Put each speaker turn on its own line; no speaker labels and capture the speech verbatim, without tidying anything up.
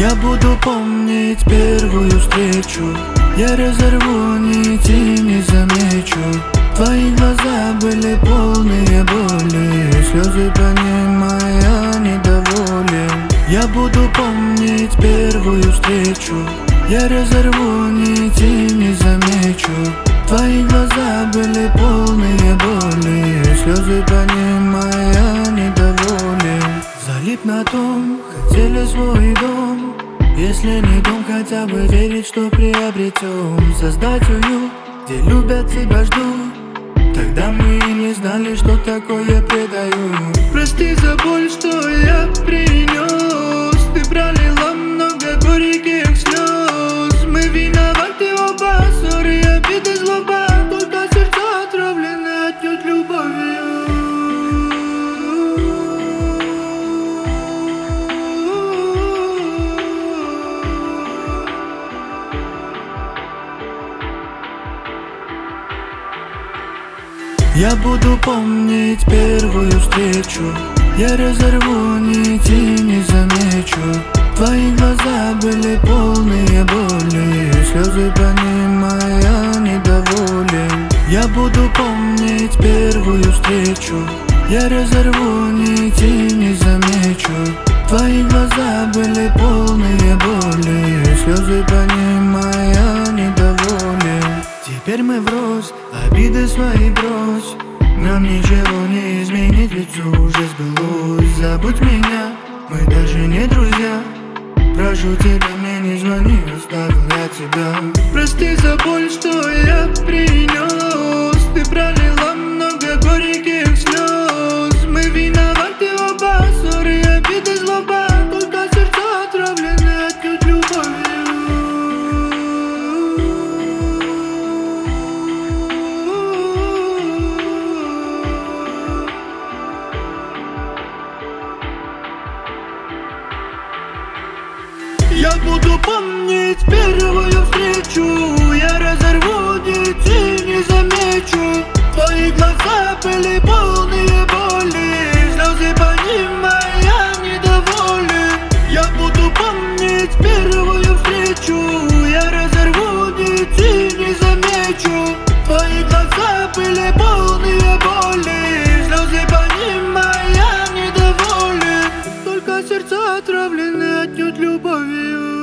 Я буду помнить первую встречу, я разорву нити и не замечу. Твои глаза были полные боли, слезы понимая недоволен. Я буду помнить первую встречу, я разорву нити и не замечу. Твои глаза были полные боли, слезы понимая недоволен. Залип на том, хотели свой дом. Если не дом, хотя бы верить, что приобретем. Создать уют, где любят тебя, ждут. Тогда мы и не знали, что такое предают. Прости за боль, что я принес. Ты пролила много горьких слез. Мы виноваты оба, ссоры, обиды, злоба. Только сердца отравлены отнюдь любовью. Я буду помнить первую встречу, я разорву нити и не замечу. Твои глаза были полные боли, слезы понимая недоволен. Я буду помнить первую встречу, я разорву нити и не замечу. Твои глаза были полные боли, слезы понимая недоволен. Теперь мы врозь, обиды свои брось. Нам ничего не изменить, ведь все уже сбылось. Забудь меня, мы даже не друзья. Прошу тебя, мне не звони, оставил я тебя. Прости за боль, что я принес. Ты пролила много горьких слез. Мы виноваты оба, ссоры, обиды, злоба. Только сердца отравлены отнюдь любовью. Я буду помнить первую встречу, я разорву нити и не замечу. Твои глаза были полные боли, слезы понимая недоволен. Я буду помнить первую встречу, я разорву нити и не замечу. Твои глаза были полные боли, слезы понимая недоволен. Только сердца отравлены отнюдь любовью.